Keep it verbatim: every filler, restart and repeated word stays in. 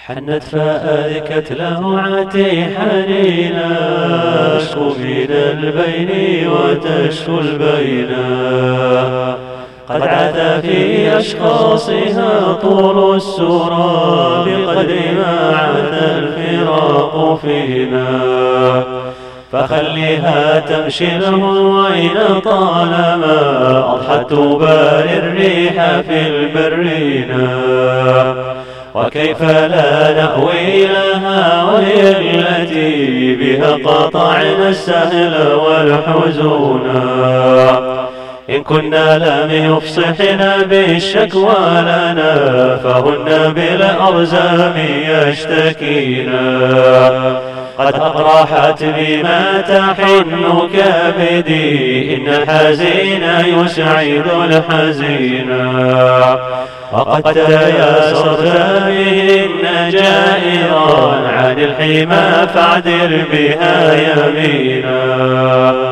حنت فأذكت لوعتي حنينا، أشكو من البين وتشكو البينا. قد عاد في أشخاصها طول السرى بقدر ما عاد الفراق فينا. فخليها تمشي الهوين طالما أضحت تباري الريح في البرينا. وكيف لا نأوي لها وهي التي بها قطعنا السهل والحزونا. إن كنا لم يفصحنا بالشكوى لنا فهن بالأرزام يشتكينا. قد أقرحت بما تحن كبدي، إن الحزين يسعد الحزينا. وقد تياسرت بهن جائرا عن الحمى فاعدل بها يمينا.